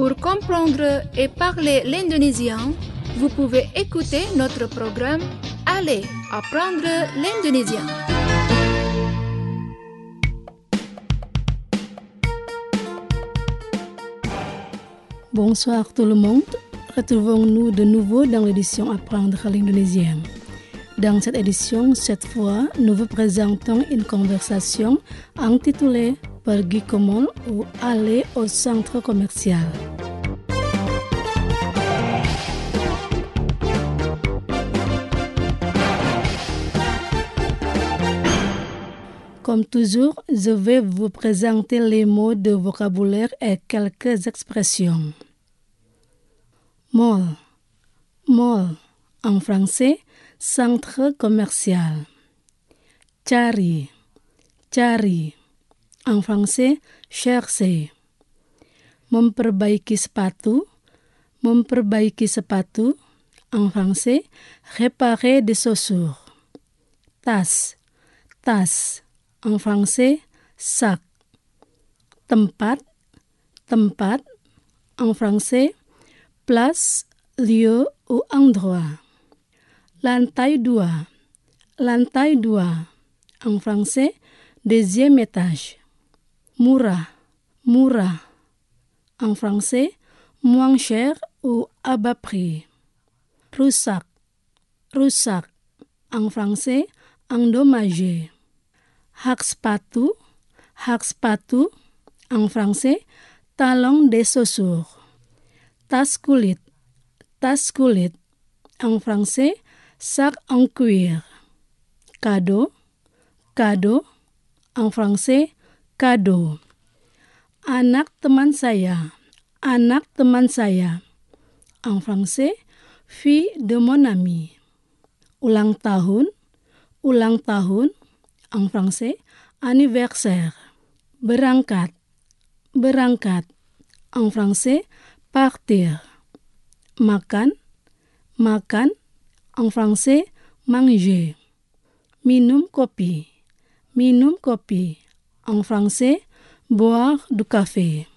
Pour comprendre et parler l'indonésien, vous pouvez écouter notre programme Allez apprendre l'indonésien. Bonsoir tout le monde, retrouvons-nous de nouveau dans l'édition Apprendre l'indonésien. Dans cette édition, cette fois, nous vous présentons une conversation intitulée Pergi ke mall ou aller au centre commercial. Comme toujours, je vais vous présenter les mots de vocabulaire et quelques expressions. Mall. Mall. En français, centre commercial. Cari. Cari. En français, chercher. Memperbaiki sepatu. Memperbaiki sepatu. En français, réparer des chaussures. Tas. Tas. En français, sac. Tempat. Tempat. En français, place, lieu ou endroit. Lantai 2. Lantai 2. En français, deuxième étage. Murah. Murah. En français, moins cher ou à bas prix. Rusak. Rusak. En français, endommagé. Hak sepatu. Hak sepatu. En français, talon des chaussures. Tas kulit. Tas kulit. En français, sac en cuir. Cadeau. Cadeau. En français, cadeau. Anak teman saya. Anak teman saya. En français, fille de mon ami. Ulang tahun. Ulang tahun. En français, anniversaire. Berangkat. Berangkat. En français, partir. Makan. Makan. En français, manger. Minum kopi. Minum kopi. En français, boire du café.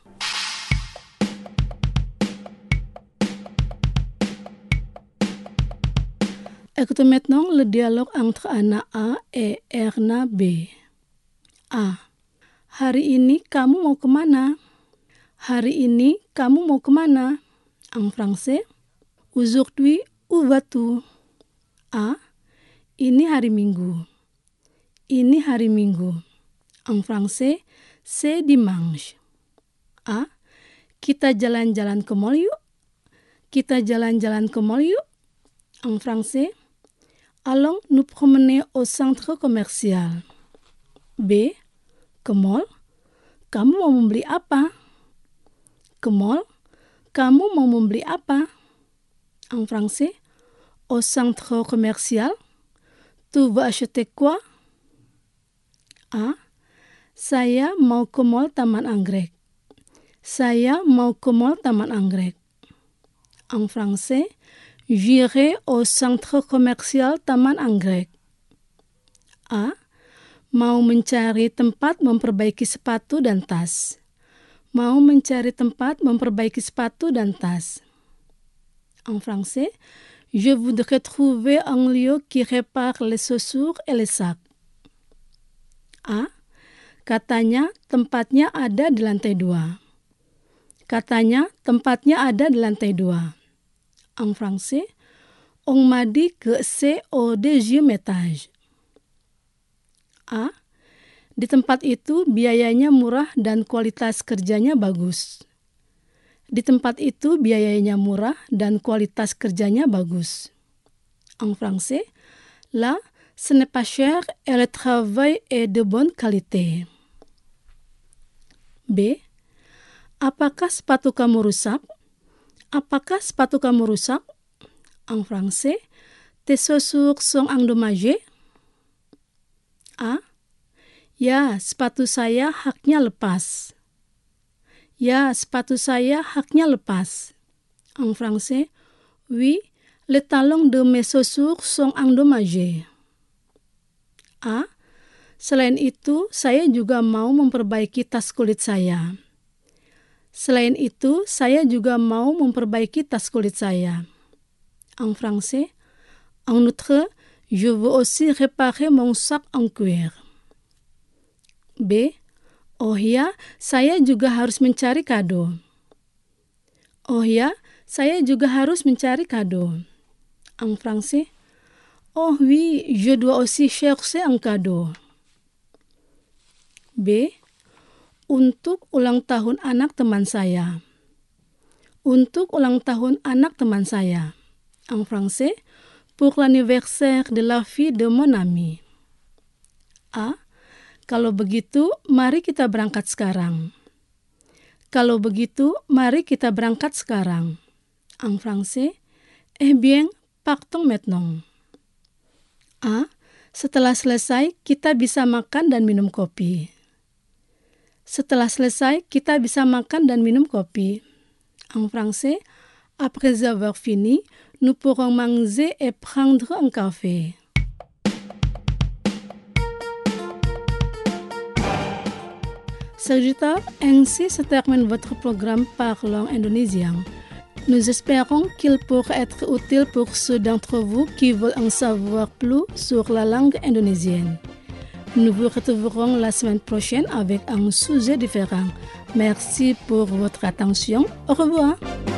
Écoutez maintenant le dialogue entre Anna A et Erna B. A. Hari ini kamu mau kemana? Hari ini kamu mau kemana? En français, aujourd'hui, où vas-tu? A. Ini hari Minggu. Ini hari Minggu. En français, c'est dimanche. A. Kita jalan-jalan ke mall yuk. Kita jalan-jalan ke mall yuk. En français, allons nous promener au centre commercial. B. Ke mall? Kamu mau membeli apa? Ke mall? Kamu mau membeli apa? En français, au centre commercial. Tu vas acheter quoi? A. Saya mau ke mall Taman Anggrek. Saya mau ke mall Taman Anggrek. En français, j'irai au centre commercial Taman Anggrek. A. Mau mencari tempat memperbaiki sepatu dan tas. Mau mencari tempat memperbaiki sepatu dan tas. En français, je voudrais trouver un lieu qui répare les chaussures et les sacs. A. Katanya tempatnya ada di lantai 2. Katanya tempatnya ada di lantai 2. En français, on m'a dit que c'est au deuxième étage. A. Di tempat itu biayanya murah dan kualitas kerjanya bagus. Di tempat itu biayanya murah dan kualitas kerjanya bagus. En français, là, ce n'est pas cher et le travail est de bonne qualité. B. Apakah sepatu kamu rusak? Apakah sepatu kamu rusak? En français, tes chaussures sont endommagées? A. Ya, sepatu saya haknya lepas. Ya, sepatu saya haknya lepas. En français, oui, les talons de mes chaussures sont endommagés. A. Selain itu, saya juga mau memperbaiki tas kulit saya. Selain itu, saya juga mau memperbaiki tas kulit saya. En français, en outre, je veux aussi réparer mon sac en cuir. B. Oh ya, saya juga harus mencari kado. Oh ya, saya juga harus mencari kado. En français, oh oui, je dois aussi chercher un cadeau. B. Untuk ulang tahun anak teman saya. Untuk ulang tahun anak teman saya. En français, pour l'anniversaire de la fille de mon ami. A. Kalau begitu, mari kita berangkat sekarang. Kalau begitu, mari kita berangkat sekarang. En français, eh bien, partons maintenant. A. Setelah selesai, kita bisa makan dan minum kopi. Setelah selesai, kita bisa makan dan minum kopi. En français, après avoir fini, nous pourrons manger et prendre un café. Chers ainsi se termine votre programme Parlons Indonésien. Nous espérons qu'il pourra être utile pour ceux d'entre vous qui veulent en savoir plus sur la langue indonésienne. Nous vous retrouverons la semaine prochaine avec un sujet différent. Merci pour votre attention. Au revoir.